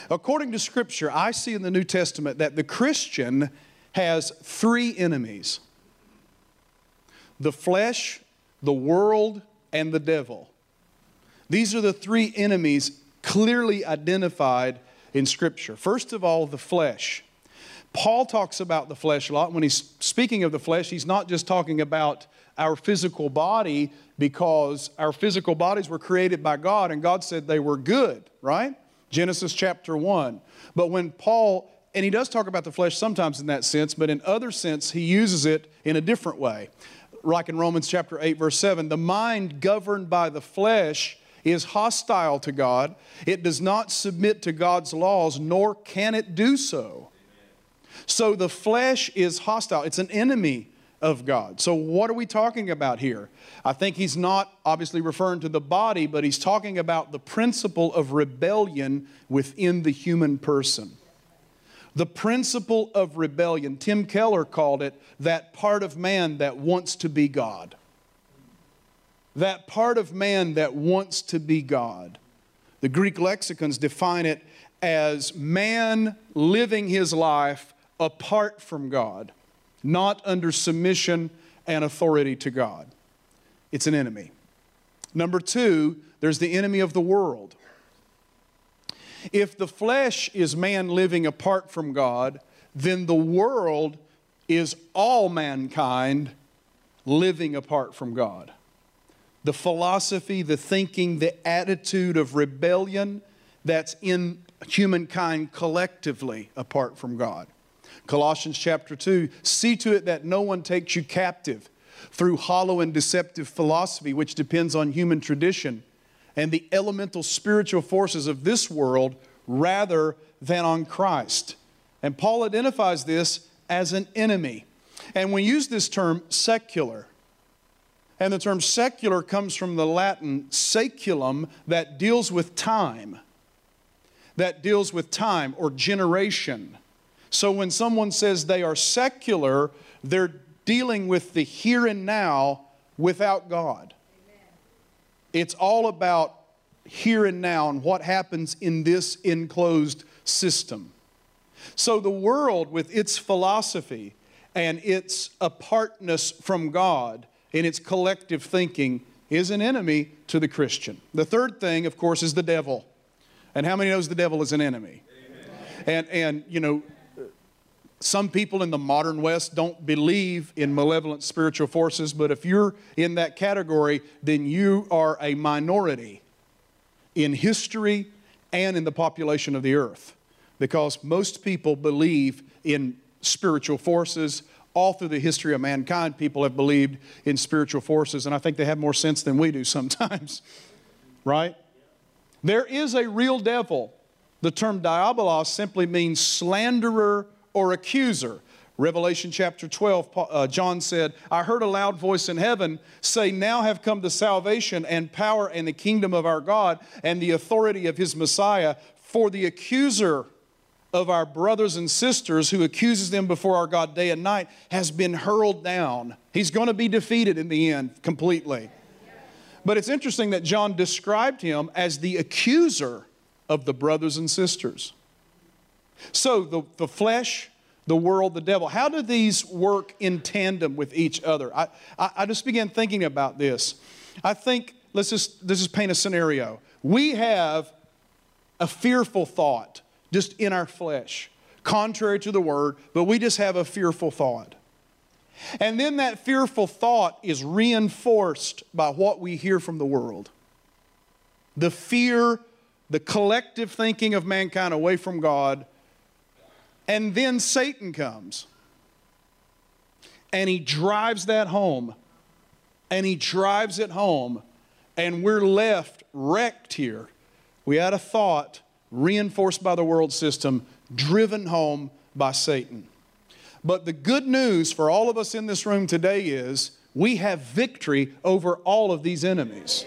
According to Scripture, I see in the New Testament that the Christian has three enemies: the flesh, the world, and the devil. These are the three enemies clearly identified in Scripture. First of all, the flesh. Paul talks about the flesh a lot. When he's speaking of the flesh, he's not just talking about our physical body, because our physical bodies were created by God and God said they were good, right? Genesis chapter 1. But when Paul, and he does talk about the flesh sometimes in that sense, but in other sense he uses it in a different way. Like in Romans chapter 8 verse 7, the mind governed by the flesh is hostile to God. It does not submit to God's laws, nor can it do so. So the flesh is hostile. It's an enemy of God. So what are we talking about here? I think he's not obviously referring to the body, but he's talking about the principle of rebellion within the human person. The principle of rebellion. Tim Keller called it that part of man that wants to be God. That part of man that wants to be God. The Greek lexicons define it as man living his life apart from God, not under submission and authority to God. It's an enemy. Number two, there's the enemy of the world. If the flesh is man living apart from God, then the world is all mankind living apart from God. The philosophy, the thinking, the attitude of rebellion that's in humankind collectively apart from God. Colossians chapter 2, see to it that no one takes you captive through hollow and deceptive philosophy, which depends on human tradition and the elemental spiritual forces of this world rather than on Christ. And Paul identifies this as an enemy. And we use this term secular. And the term secular comes from the Latin saeculum, that deals with time. That deals with time or generation. So when someone says they are secular, they're dealing with the here and now without God. Amen. It's all about here and now and what happens in this enclosed system. So the world, with its philosophy and its apartness from God in its collective thinking, is an enemy to the Christian. The third thing, of course, is the devil. And how many knows the devil is an enemy? And you know, some people in the modern West don't believe in malevolent spiritual forces, but if you're in that category, then you are a minority in history and in the population of the earth. Because most people believe in spiritual forces. All through the history of mankind, people have believed in spiritual forces, and I think they have more sense than we do sometimes. Right? There is a real devil. The term diabolos simply means slanderer or accuser. Revelation chapter 12, John said, I heard a loud voice in heaven say, now have come the salvation and power and the kingdom of our God and the authority of His Messiah, for the accuser of our brothers and sisters who accuses them before our God day and night has been hurled down. He's going to be defeated in the end completely. But it's interesting that John described him as the accuser of the brothers and sisters. So the flesh, the world, the devil, how do these work in tandem with each other? I just began thinking about this. I think, let's just paint a scenario. We have a fearful thought just in our flesh, contrary to the Word, but we just have a fearful thought. And then that fearful thought is reinforced by what we hear from the world. The fear, the collective thinking of mankind away from God. And then Satan comes. And he drives that home. And he drives it home. And we're left wrecked here. We had a thought reinforced by the world system, driven home by Satan. But the good news for all of us in this room today is we have victory over all of these enemies.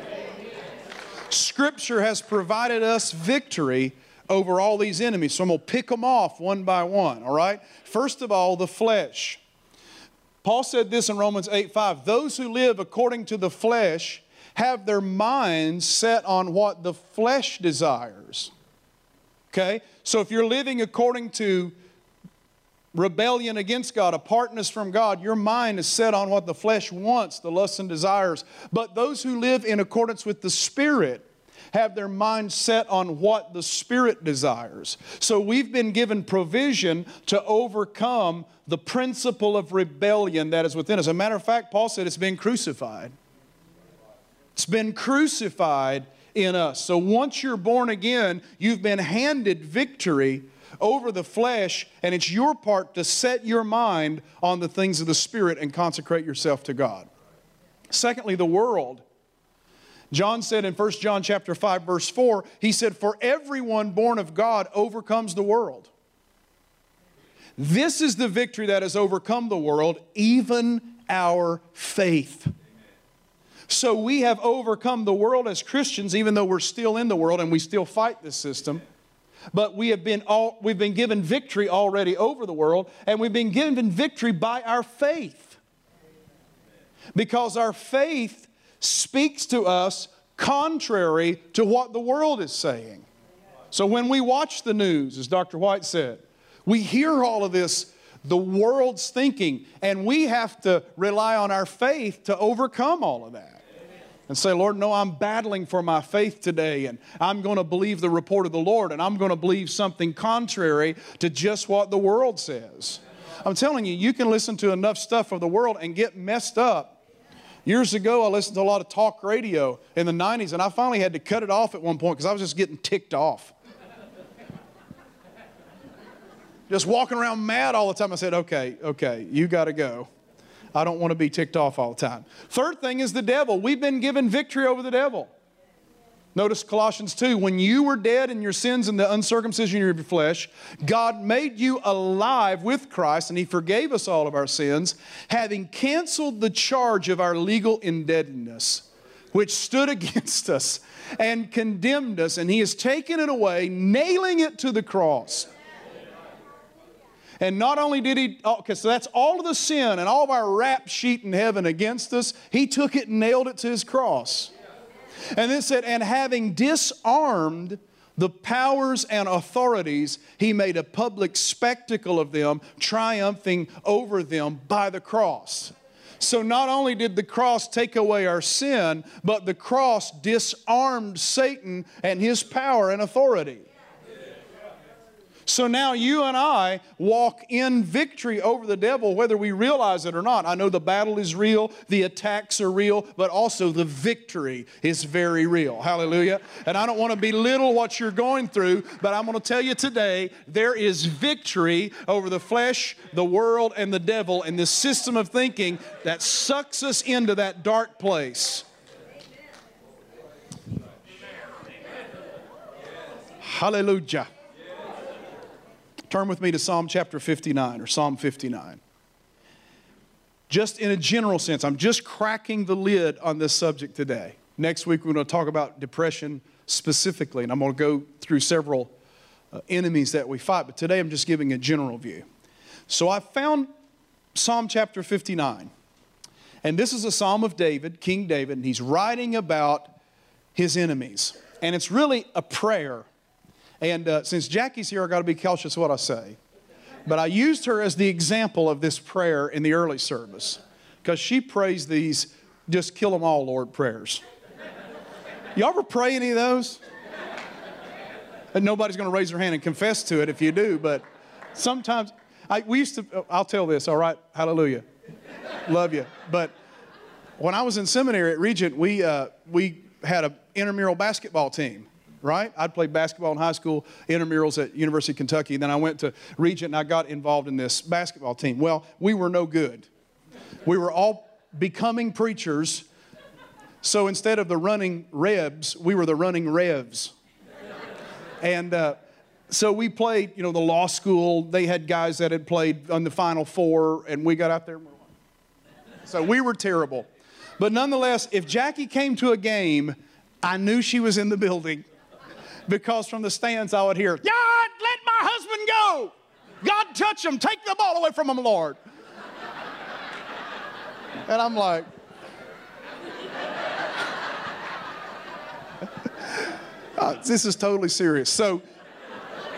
Scripture has provided us victory over all these enemies. So I'm going to pick them off one by one, all right? First of all, the flesh. Paul said this in Romans 8:5, those who live according to the flesh have their minds set on what the flesh desires. Okay? So if you're living according to rebellion against God, apartness from God, your mind is set on what the flesh wants, the lusts and desires. But those who live in accordance with the Spirit have their mind set on what the Spirit desires. So we've been given provision to overcome the principle of rebellion that is within us. As a matter of fact, Paul said it's been crucified. It's been crucified in us. So once you're born again, you've been handed victory over the flesh, and it's your part to set your mind on the things of the Spirit and consecrate yourself to God. Secondly, the world. John said in 1 John chapter 5, verse 4, he said, "For everyone born of God overcomes the world. This is the victory that has overcome the world, even our faith." So we have overcome the world as Christians, even though we're still in the world and we still fight this system. But we've been given victory already over the world, and we've been given victory by our faith. Because our faith speaks to us contrary to what the world is saying. So when we watch the news, as Dr. White said, we hear all of this, the world's thinking, and we have to rely on our faith to overcome all of that. And say, Lord, no, I'm battling for my faith today, and I'm going to believe the report of the Lord, and I'm going to believe something contrary to just what the world says. I'm telling you, you can listen to enough stuff of the world and get messed up. Years ago, I listened to a lot of talk radio in the 90s, and I finally had to cut it off at one point because I was just getting ticked off. Just walking around mad all the time. I said, okay, you got to go. I don't want to be ticked off all the time. Third thing is the devil. We've been given victory over the devil. Notice Colossians 2, when you were dead in your sins and the uncircumcision of your flesh, God made you alive with Christ, and He forgave us all of our sins, having canceled the charge of our legal indebtedness, which stood against us and condemned us, and He has taken it away, nailing it to the cross. And not only did He, okay, so that's all of the sin and all of our rap sheet in heaven against us, He took it and nailed it to His cross. And then it said, and having disarmed the powers and authorities, He made a public spectacle of them, triumphing over them by the cross. So not only did the cross take away our sin, but the cross disarmed Satan and his power and authority. So now you and I walk in victory over the devil, whether we realize it or not. I know the battle is real, the attacks are real, but also the victory is very real. Hallelujah. And I don't want to belittle what you're going through, but I'm going to tell you today, there is victory over the flesh, the world, and the devil, and this system of thinking that sucks us into that dark place. Hallelujah. Turn with me to Psalm chapter 59 or Psalm 59. Just in a general sense, I'm just cracking the lid on this subject today. Next week, we're going to talk about depression specifically, and I'm going to go through several enemies that we fight. But today, I'm just giving a general view. So I found Psalm chapter 59. And this is a psalm of David, King David, and he's writing about his enemies. And it's really a prayer. And since Jackie's here, I've got to be cautious what I say. But I used her as the example of this prayer in the early service. Because she prays these, just kill them all, Lord, prayers. You ever pray any of those? And nobody's going to raise their hand and confess to it if you do. But sometimes, I'll tell this, all right? Hallelujah. Love you. But when I was in seminary at Regent, we had an intramural basketball team. Right? I'd played basketball in high school, intramurals at University of Kentucky. Then I went to Regent and I got involved in this basketball team. Well, we were no good. We were all becoming preachers. So instead of the running Rebs, we were the running Revs. And so we played, the law school. They had guys that had played on the Final Four, and we got out there. So we were terrible. But nonetheless, if Jackie came to a game, I knew she was in the building. Because from the stands I would hear, God, let my husband go. God, touch him. Take the ball away from him, Lord. And I'm like, this is totally serious. So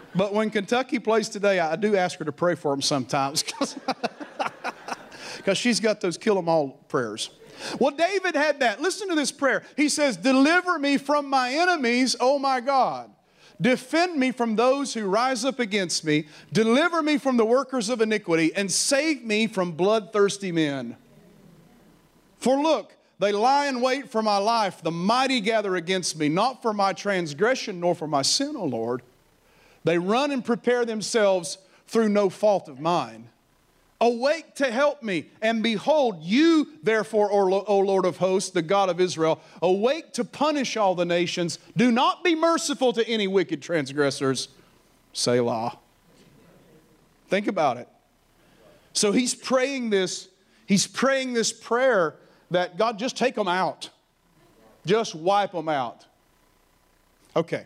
But when Kentucky plays today, I do ask her to pray for them sometimes because she's got those kill 'em all prayers. Well, David had that. Listen to this prayer. He says, deliver me from my enemies, O my God. Defend me from those who rise up against me. Deliver me from the workers of iniquity, and save me from bloodthirsty men. For look, they lie in wait for my life. The mighty gather against me, not for my transgression, nor for my sin, O Lord. They run and prepare themselves through no fault of mine. Awake to help me, and behold, you therefore, O Lord of hosts, the God of Israel, awake to punish all the nations. Do not be merciful to any wicked transgressors. Selah. Think about it. So he's praying this prayer that God, just take them out. Just wipe them out. Okay.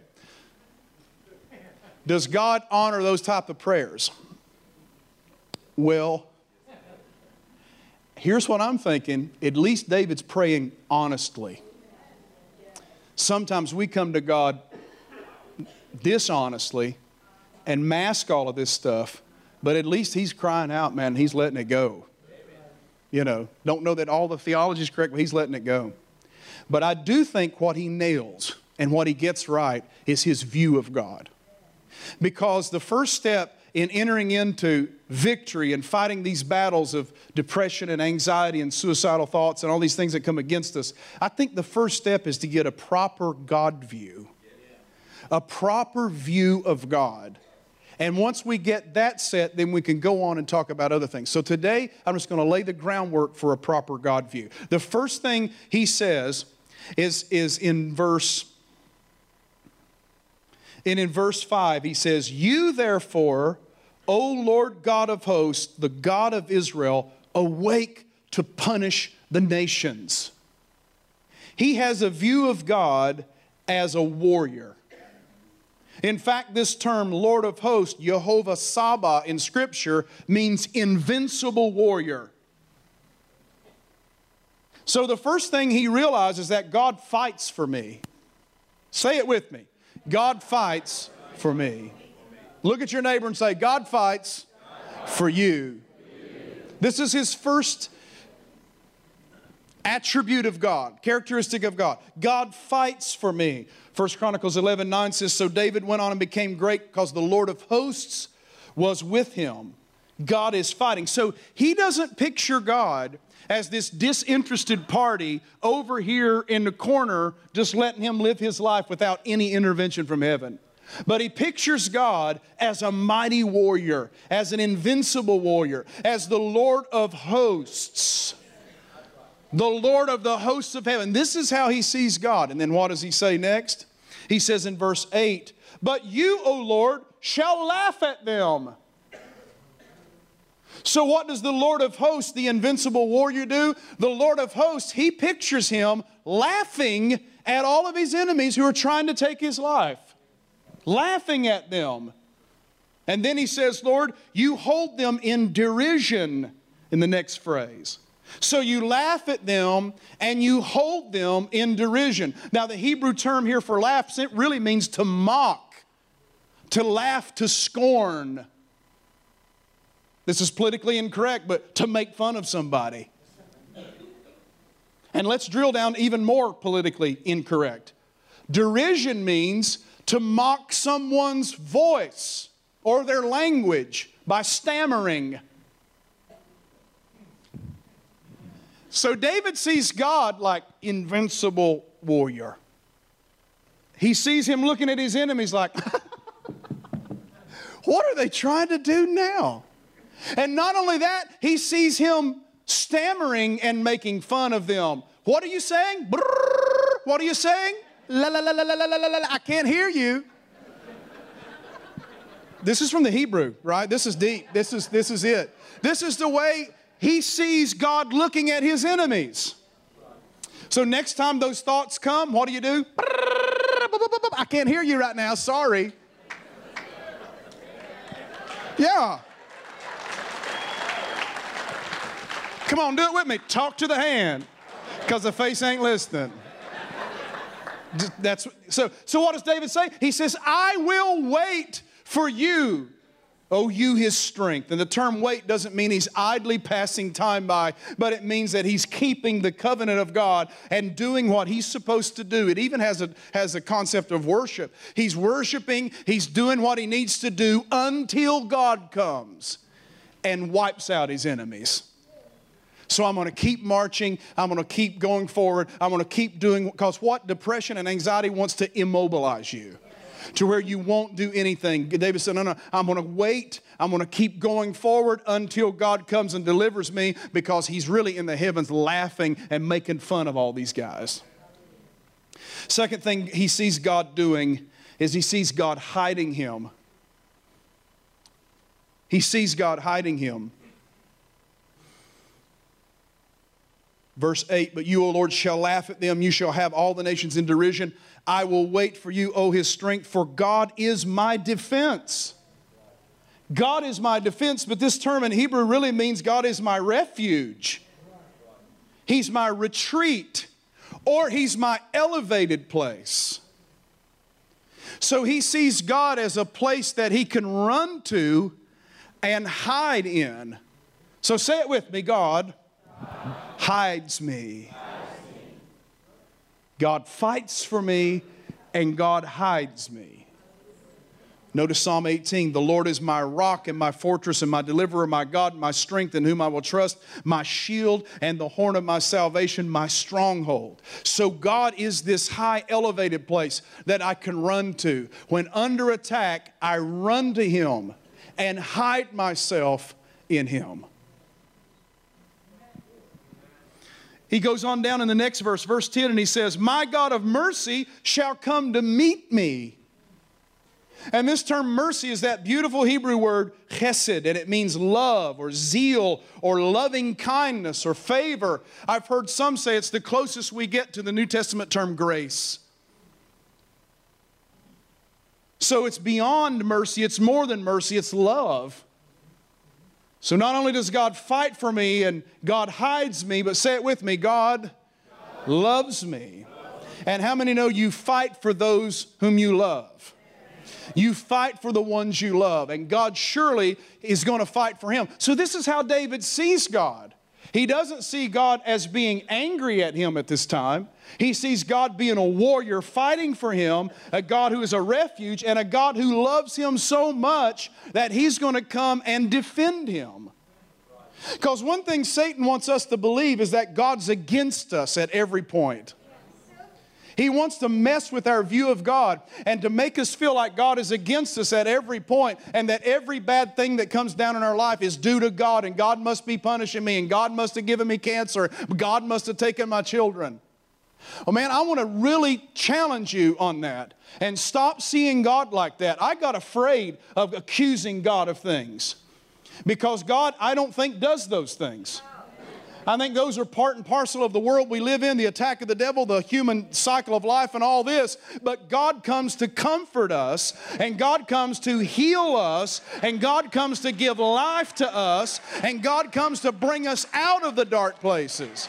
Does God honor those type of prayers? Well, here's what I'm thinking. At least David's praying honestly. Sometimes we come to God dishonestly and mask all of this stuff, but at least he's crying out, man, he's letting it go. You know, don't know that all the theology is correct, but he's letting it go. But I do think what he nails and what he gets right is his view of God. Because the first step in entering into victory and fighting these battles of depression and anxiety and suicidal thoughts and all these things that come against us, I think the first step is to get a proper God view. A proper view of God. And once we get that set, then we can go on and talk about other things. So today, I'm just going to lay the groundwork for a proper God view. The first thing he says is in verse 5, he says, you therefore, O Lord God of hosts, the God of Israel, awake to punish the nations. He has a view of God as a warrior. In fact, this term, Lord of hosts, Jehovah Sabaoth in Scripture, means invincible warrior. So the first thing he realizes is that God fights for me. Say it with me. God fights for me. Look at your neighbor and say, God fights for you. This is his first attribute of God, characteristic of God. God fights for me. 1 Chronicles 11:9 says, so David went on and became great because the Lord of hosts was with him. God is fighting. So he doesn't picture God as this disinterested party over here in the corner, just letting him live his life without any intervention from heaven. But he pictures God as a mighty warrior, as an invincible warrior, as the Lord of hosts. The Lord of the hosts of heaven. This is how he sees God. And then what does he say next? He says in verse 8, but you, O Lord, shall laugh at them. So what does the Lord of hosts, the invincible warrior, do? The Lord of hosts, he pictures him laughing at all of his enemies who are trying to take his life. Laughing at them. And then he says, Lord, you hold them in derision in the next phrase. So you laugh at them and you hold them in derision. Now the Hebrew term here for laugh, it really means to mock, to laugh, to scorn. This is politically incorrect, but to make fun of somebody. And let's drill down even more politically incorrect. Derision means to mock someone's voice or their language by stammering. So David sees God like invincible warrior. He sees him looking at his enemies like, what are they trying to do now? And not only that, he sees him stammering and making fun of them. What are you saying? Brrr, what are you saying? La la la la la la la la. I can't hear you. This is from the Hebrew, right? This is deep. This is it. This is the way he sees God looking at his enemies. So next time those thoughts come, what do? I can't hear you right now. Sorry. Yeah. Come on, do it with me. Talk to the hand, because the face ain't listening. So what does David say? He says, I will wait For you, O you his strength. And the term wait doesn't mean he's idly passing time by, but it means that he's keeping the covenant of God and doing what he's supposed to do. It even has a concept of worship. He's worshiping, he's doing what he needs to do until God comes and wipes out his enemies. So I'm going to keep marching. I'm going to keep going forward. I'm going to keep doing, because what? Depression and anxiety wants to immobilize you to where you won't do anything. David said, no, I'm going to wait. I'm going to keep going forward until God comes and delivers me, because he's really in the heavens laughing and making fun of all these guys. Second thing he sees God doing is he sees God hiding him. He sees God hiding him. Verse 8, but you, O Lord, shall laugh at them. You shall have all the nations in derision. I will wait for you, O his strength, for God is my defense. God is my defense, but this term in Hebrew really means God is my refuge. He's my retreat, or he's my elevated place. So he sees God as a place that he can run to and hide in. So say it with me, God hides me. God fights for me and God hides me. Notice Psalm 18, the Lord is my rock and my fortress and my deliverer, my God, my strength in whom I will trust, my shield and the horn of my salvation, my stronghold. So God is this high elevated place that I can run to. When under attack, I run to him and hide myself in him. He goes on down in the next verse, verse 10, and he says, my God of mercy shall come to meet me. And this term mercy is that beautiful Hebrew word chesed, and it means love or zeal or loving kindness or favor. I've heard some say it's the closest we get to the New Testament term grace. So it's beyond mercy, it's more than mercy, it's love. So not only does God fight for me and God hides me, but say it with me, God loves me. And how many know you fight for those whom you love? You fight for the ones you love, and God surely is going to fight for him. So this is how David sees God. He doesn't see God as being angry at him at this time. He sees God being a warrior fighting for him, a God who is a refuge, and a God who loves him so much that he's going to come and defend him. Because one thing Satan wants us to believe is that God's against us at every point. He wants to mess with our view of God and to make us feel like God is against us at every point, and that every bad thing that comes down in our life is due to God, and God must be punishing me, and God must have given me cancer, God must have taken my children. Oh man, I want to really challenge you on that and stop seeing God like that. I got afraid of accusing God of things because God, I don't think, does those things. I think those are part and parcel of the world we live in, the attack of the devil, the human cycle of life and all this. But God comes to comfort us, and God comes to heal us, and God comes to give life to us, and God comes to bring us out of the dark places.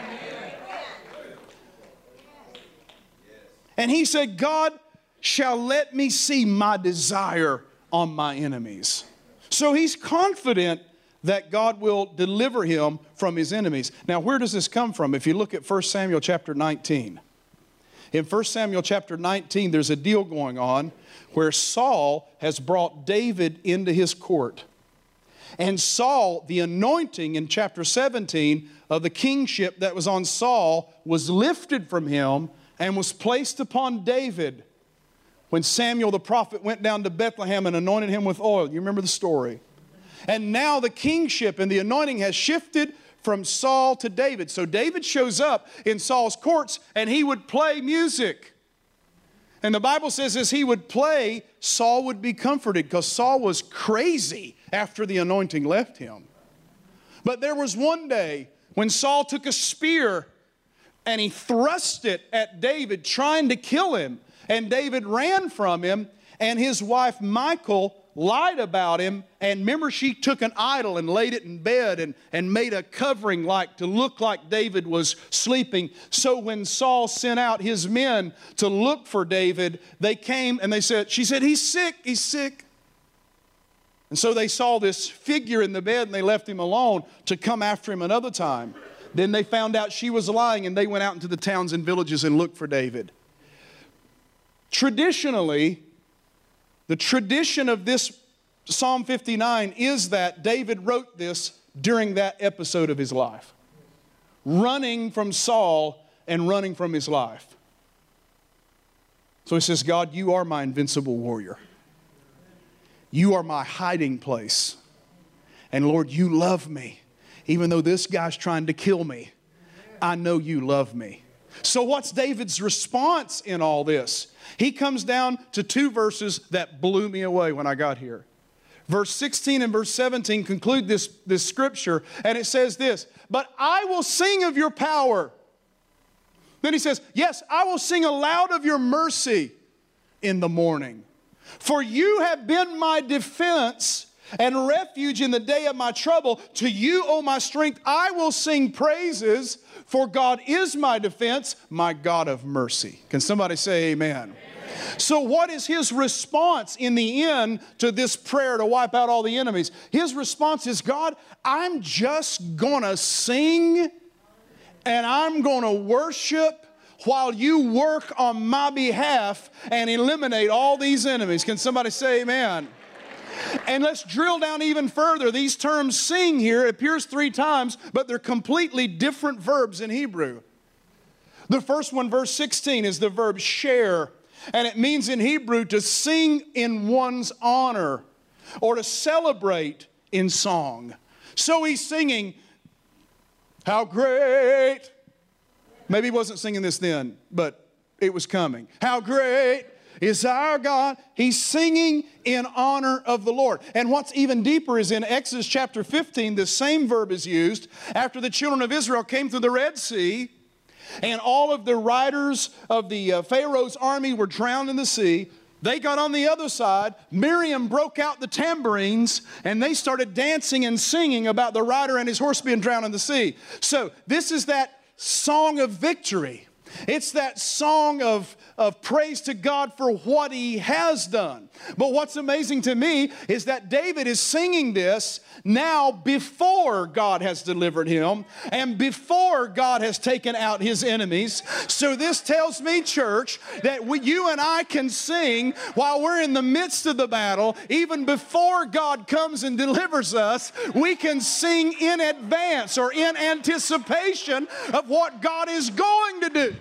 And he said, God shall let me see my desire on my enemies. So he's confident that God will deliver him from his enemies. Now, where does this come from? If you look at 1 Samuel chapter 19. In 1 Samuel chapter 19, there's a deal going on where Saul has brought David into his court. And Saul, the anointing in chapter 17 of the kingship that was on Saul, was lifted from him and was placed upon David when Samuel the prophet went down to Bethlehem and anointed him with oil. You remember the story. And now the kingship and the anointing has shifted from Saul to David. So David shows up in Saul's courts and he would play music. And the Bible says as he would play, Saul would be comforted because Saul was crazy after the anointing left him. But there was one day when Saul took a spear and he thrust it at David, trying to kill him. And David ran from him, and his wife Michal lied about him. And remember, she took an idol and laid it in bed and made a covering to look like David was sleeping. So when Saul sent out his men to look for David, they came and she said, he's sick, he's sick. And so they saw this figure in the bed and they left him alone to come after him another time. Then they found out she was lying and they went out into the towns and villages and looked for David. Traditionally, the tradition of this Psalm 59 is that David wrote this during that episode of his life. Running from Saul and running from his life. So he says, God, you are my invincible warrior. You are my hiding place. And Lord, you love me. Even though this guy's trying to kill me, I know you love me. So what's David's response in all this? He comes down to two verses that blew me away when I got here. Verse 16 and verse 17 conclude this scripture, and it says this, but I will sing of your power. Then he says, yes, I will sing aloud of your mercy in the morning. For you have been my defense and refuge in the day of my trouble. To you, O my strength, I will sing praises, for God is my defense, my God of mercy. Can somebody say amen? Amen. So what is his response in the end to this prayer to wipe out all the enemies? His response is, God, I'm just going to sing and I'm going to worship while you work on my behalf and eliminate all these enemies. Can somebody say amen? And let's drill down even further. These terms sing here appears 3 times, but they're completely different verbs in Hebrew. The first one, verse 16, is the verb share. And it means in Hebrew to sing in one's honor or to celebrate in song. So he's singing, how great. Maybe he wasn't singing this then, but it was coming. How great is our God. He's singing in honor of the Lord. And what's even deeper is in Exodus chapter 15, the same verb is used after the children of Israel came through the Red Sea and all of the riders of the Pharaoh's army were drowned in the sea. They got on the other side. Miriam broke out the tambourines and they started dancing and singing about the rider and his horse being drowned in the sea. So this is that song of victory. It's that song of praise to God for what He has done. But what's amazing to me is that David is singing this now before God has delivered him and before God has taken out his enemies. So this tells me, church, that you and I can sing while we're in the midst of the battle. Even before God comes and delivers us, we can sing in advance or in anticipation of what God is going to do.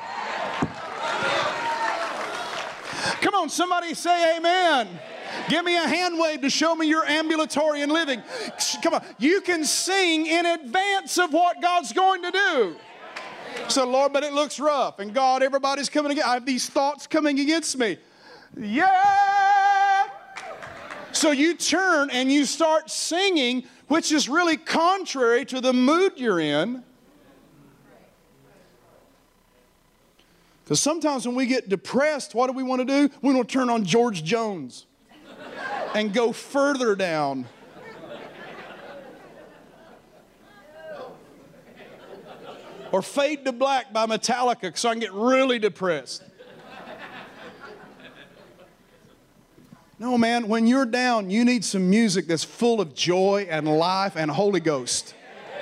Come on, somebody say amen. Give me a hand wave to show me you're ambulatory and living. Come on, you can sing in advance of what God's going to do. So, Lord, but it looks rough. And God, everybody's coming against. I have these thoughts coming against me. Yeah. So you turn and you start singing, which is really contrary to the mood you're in. Because sometimes when we get depressed, what do we want to do? We want to turn on George Jones and go further down. Or Fade to Black by Metallica so I can get really depressed. No, man, when you're down, you need some music that's full of joy and life and Holy Ghost.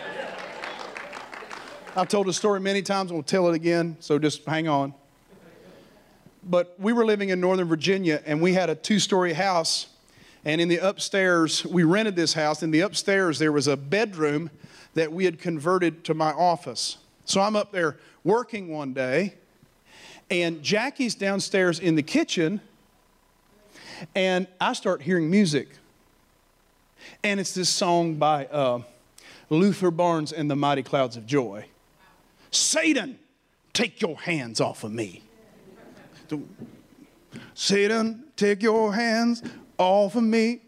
I've told the story many times. We'll tell it again, so just hang on. But we were living in Northern Virginia, and we had a 2-story house. And in the upstairs, we rented this house. In the upstairs, there was a bedroom that we had converted to my office. So I'm up there working one day, and Jackie's downstairs in the kitchen, and I start hearing music. And it's this song by Luther Barnes and the Mighty Clouds of Joy. Satan, take your hands off of me. Satan, take your hands off of me.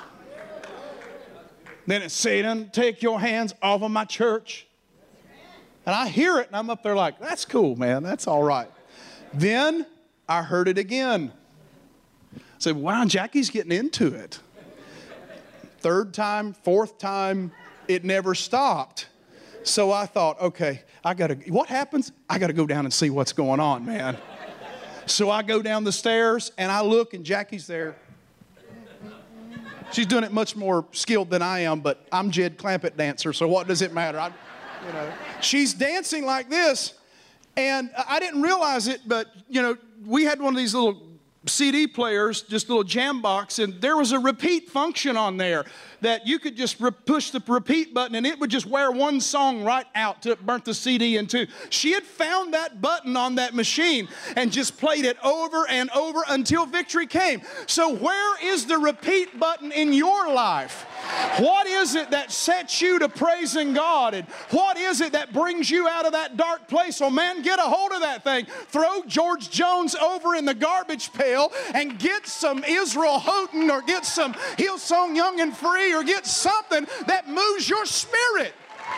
Then it's Satan, take your hands off of my church. And I hear it and I'm up there like, that's cool, man. That's all right. Then I heard it again. I said, wow, Jackie's getting into it. 3rd time, 4th time, it never stopped. So I thought, okay, what happens? I got to go down and see what's going on, man. So I go down the stairs and I look and Jackie's there. She's doing it much more skilled than I am, but I'm Jed Clampett dancer, so what does it matter? She's dancing like this, and I didn't realize it, but, we had one of these little CD players, just a little jam box, and there was a repeat function on there that you could just push the repeat button and it would just wear one song right out to burn the CD in two. She had found that button on that machine and just played it over and over until victory came. So where is the repeat button in your life? What is it that sets you to praising God? And what is it that brings you out of that dark place? Oh man, get a hold of that thing. Throw George Jones over in the garbage pail and get some Israel Houghton or get some Hillsong Young and Free or get something that moves your spirit.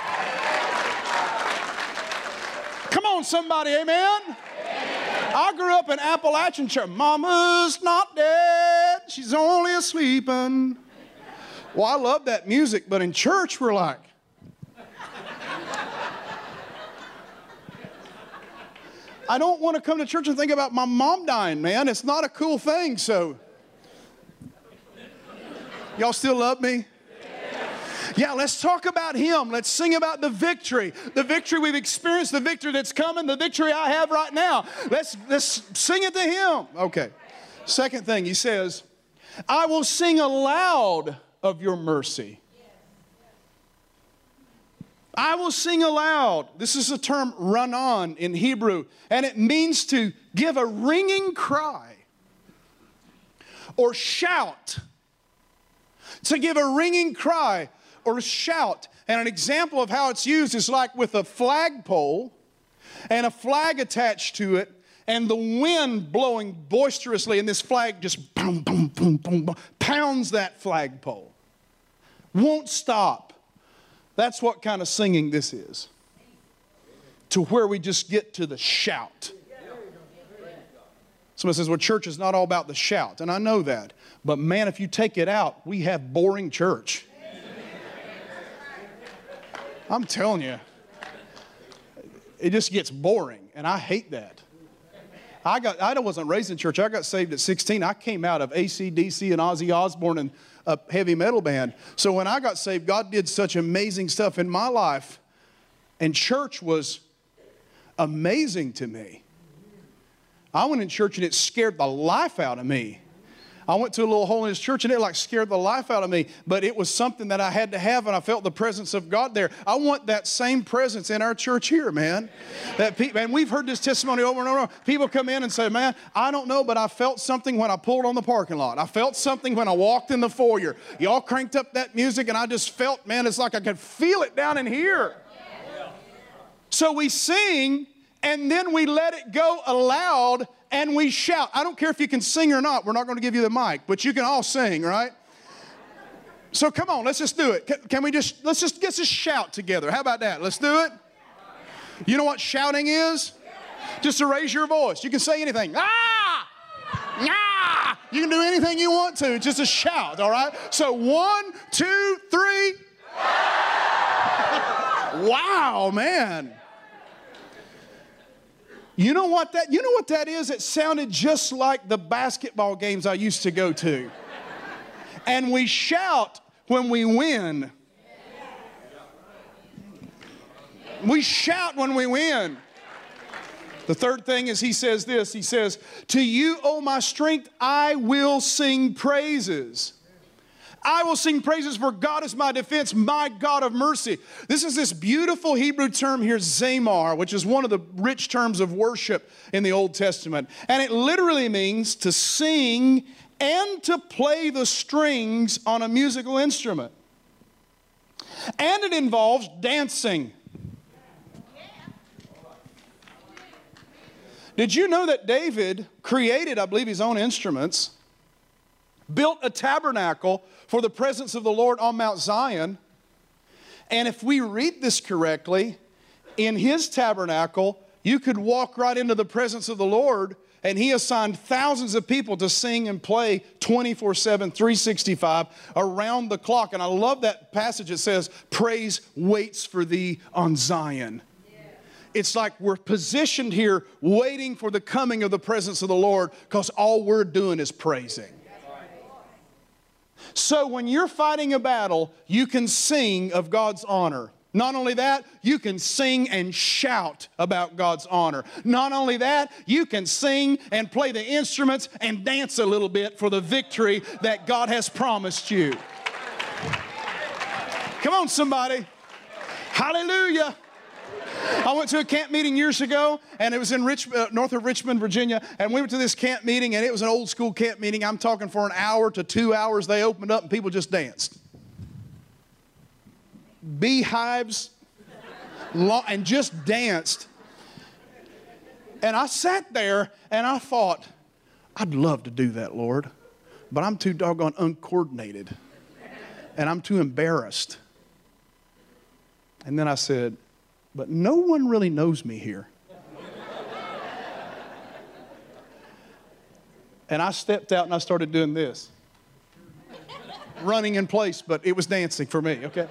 Come on, somebody, amen? I grew up in Appalachian church. Mama's not dead, she's only a-sleepin'. Well, I love that music, but in church we're like, I don't want to come to church and think about my mom dying, man. It's not a cool thing, so. Y'all still love me? Yeah, let's talk about Him. Let's sing about the victory we've experienced, the victory that's coming, the victory I have right now. Let's sing it to Him. Okay. Second thing, he says, I will sing aloud of your mercy. I will sing aloud. This is the term ranan in Hebrew, and it means to give a ringing cry or shout. To give a ringing cry or shout. And an example of how it's used is like with a flagpole and a flag attached to it and the wind blowing boisterously, and this flag just boom, boom, boom, boom, boom, pounds that flagpole. Won't stop. That's what kind of singing this is. To where we just get to the shout. Somebody says, well, church is not all about the shout. And I know that. But man, if you take it out, we have boring church. I'm telling you. It just gets boring. And I hate that. I wasn't raised in church. I got saved at 16. I came out of AC/DC and Ozzy Osbourne and a heavy metal band. So when I got saved, God did such amazing stuff in my life. And church was amazing to me. I went in church and it scared the life out of me. I went to a little holiness church and it like scared the life out of me. But it was something that I had to have, and I felt the presence of God there. I want that same presence in our church here, man. And we've heard this testimony over and over. People come in and say, man, I don't know, but I felt something when I pulled on the parking lot. I felt something when I walked in the foyer. Y'all cranked up that music and I just felt, man, it's like I could feel it down in here. So we sing and then we let it go aloud and we shout. I don't care if you can sing or not. We're not going to give you the mic, but you can all sing, right? So come on, let's just do it. Let's just shout together. How about that? Let's do it. You know what shouting is? Just to raise your voice. You can say anything. Ah! Ah! You can do anything you want to. Just a shout, all right? So 1, 2, 3. Wow, man. You know what that is? It sounded just like the basketball games I used to go to. And we shout when we win. We shout when we win. The third thing is he says this. He says, to you, O my strength, I will sing praises. I will sing praises, for God is my defense, my God of mercy. This is this beautiful Hebrew term here, zamar, which is one of the rich terms of worship in the Old Testament. And it literally means to sing and to play the strings on a musical instrument. And it involves dancing. Did you know that David created, I believe, his own instruments, built a tabernacle for the presence of the Lord on Mount Zion? And if we read this correctly, in his tabernacle, you could walk right into the presence of the Lord, and he assigned thousands of people to sing and play 24/7, 365, around the clock. And I love that passage. It says, praise waits for thee on Zion. It's like we're positioned here waiting for the coming of the presence of the Lord, because all we're doing is praising. So when you're fighting a battle, you can sing of God's honor. Not only that, you can sing and shout about God's honor. Not only that, you can sing and play the instruments and dance a little bit for the victory that God has promised you. Come on, somebody. Hallelujah. I went to a camp meeting years ago, and it was in north of Richmond, Virginia, and we went to this camp meeting, and it was an old school camp meeting. I'm talking for an hour to 2 hours. They opened up, and people just danced. Beehives, and just danced. And I sat there, and I thought, I'd love to do that, Lord, but I'm too doggone uncoordinated, and I'm too embarrassed. And then I said, but no one really knows me here. And I stepped out and I started doing this. Running in place, but it was dancing for me, okay?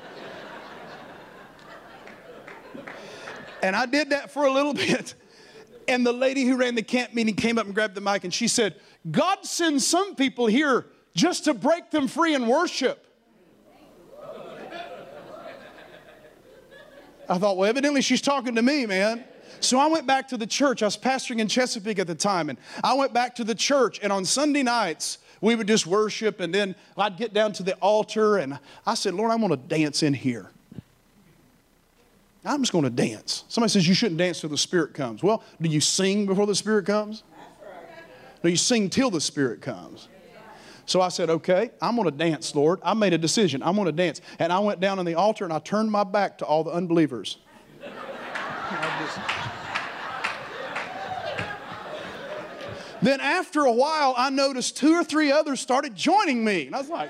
And I did that for a little bit. And the lady who ran the camp meeting came up and grabbed the mic and she said, God sends some people here just to break them free in worship. I thought, well, evidently she's talking to me, man. So I went back to the church. I was pastoring in Chesapeake at the time. And I went back to the church. And on Sunday nights, we would just worship. And then I'd get down to the altar. And I said, Lord, I'm going to dance in here. I'm just going to dance. Somebody says you shouldn't dance till the Spirit comes. Well, do you sing before the Spirit comes? No, you sing till the Spirit comes. So I said, okay, I'm going to dance, Lord. I made a decision. I'm going to dance. And I went down on the altar and I turned my back to all the unbelievers. Then after a while, I noticed 2 or 3 others started joining me. And I was like...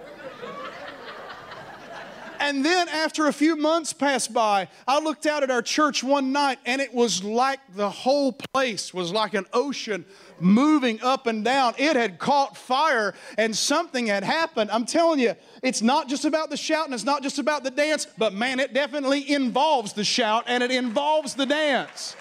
And then after a few months passed by, I looked out at our church one night and it was like the whole place was like an ocean moving up and down. It had caught fire and something had happened. I'm telling you, it's not just about the shout and it's not just about the dance, but man, it definitely involves the shout and it involves the dance.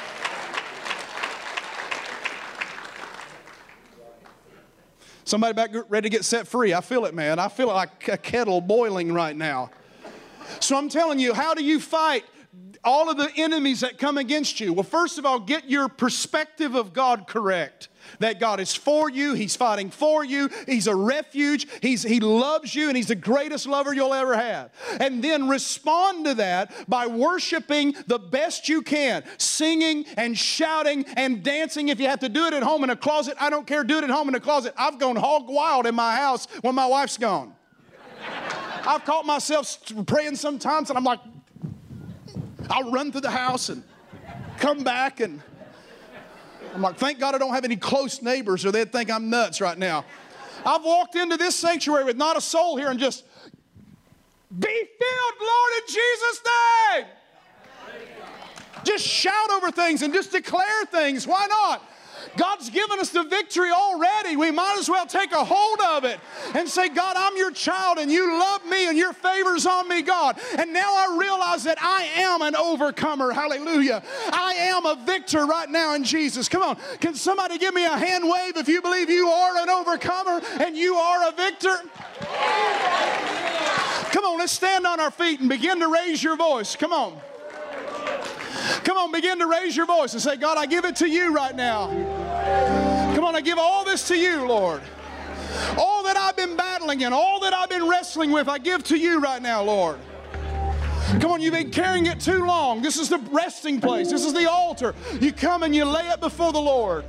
Somebody back ready to get set free. I feel it, man. I feel like a kettle boiling right now. So I'm telling you, how do you fight all of the enemies that come against you? Well, first of all, get your perspective of God correct. That God is for you. He's fighting for you. He's a refuge. He loves you, and He's the greatest lover you'll ever have. And then respond to that by worshiping the best you can. Singing and shouting and dancing. If you have to do it at home in a closet, I don't care. Do it at home in a closet. I've gone hog wild in my house when my wife's gone. I've caught myself praying sometimes, and I'm like, I'll run through the house and come back, and I'm like, thank God I don't have any close neighbors or they'd think I'm nuts right now. I've walked into this sanctuary with not a soul here and just, be filled, Lord, in Jesus' name. Just shout over things and just declare things. Why not? God's given us the victory already. We might as well take a hold of it and say, God, I'm your child and you love me and your favor's on me, God. And now I realize that I am an overcomer. Hallelujah. I am a victor right now in Jesus. Come on. Can somebody give me a hand wave if you believe you are an overcomer and you are a victor? Come on, let's stand on our feet and begin to raise your voice. Come on. Come on, begin to raise your voice and say, God, I give it to you right now. Come on, I give all this to you, Lord. All that I've been battling and all that I've been wrestling with, I give to you right now, Lord. Come on, you've been carrying it too long. This is the resting place. This is the altar. You come and you lay it before the Lord.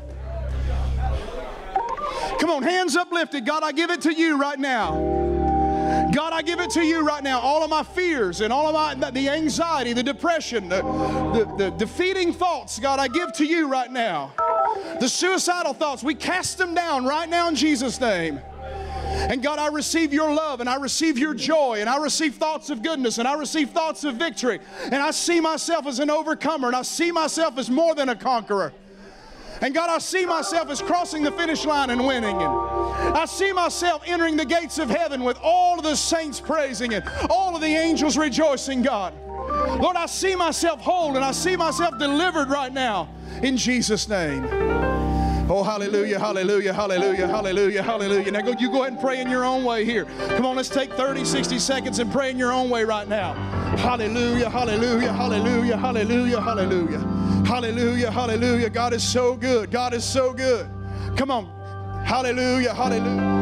Come on, hands uplifted. God, I give it to you right now. God, I give it to you right now. All of my fears and all of the anxiety, the depression, the defeating thoughts, God, I give to you right now. The suicidal thoughts, we cast them down right now in Jesus' name. And God, I receive your love and I receive your joy and I receive thoughts of goodness and I receive thoughts of victory. And I see myself as an overcomer and I see myself as more than a conqueror. And God, I see myself as crossing the finish line and winning. And I see myself entering the gates of heaven with all of the saints praising and all of the angels rejoicing, God. Lord, I see myself whole and I see myself delivered right now in Jesus' name. Oh, hallelujah, hallelujah, hallelujah, hallelujah, hallelujah. Now you go ahead and pray in your own way here. Come on, let's take 30, 60 seconds and pray in your own way right now. Hallelujah, hallelujah, hallelujah, hallelujah, hallelujah. Hallelujah, hallelujah. God is so good. God is so good. Come on. Hallelujah, hallelujah.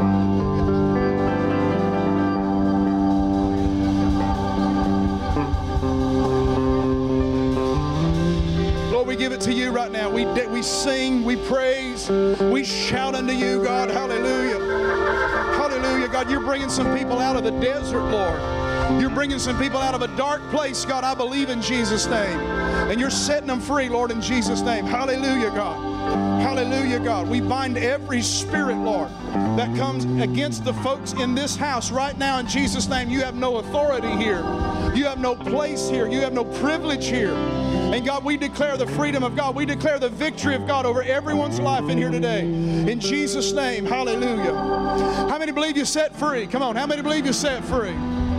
We give it to you right now. We sing, we praise, we shout unto you, God. Hallelujah. Hallelujah. God, you're bringing some people out of the desert, Lord. You're bringing some people out of a dark place, God. I believe in Jesus' name. And you're setting them free, Lord, in Jesus' name. Hallelujah, God. Hallelujah, God. We bind every spirit, Lord, that comes against the folks in this house right now in Jesus' name. You have no authority here. You have no place here. You have no privilege here. And God, we declare the freedom of God. We declare the victory of God over everyone's life in here today. In Jesus' name, hallelujah. How many believe you're set free? Come on, how many believe you're set free?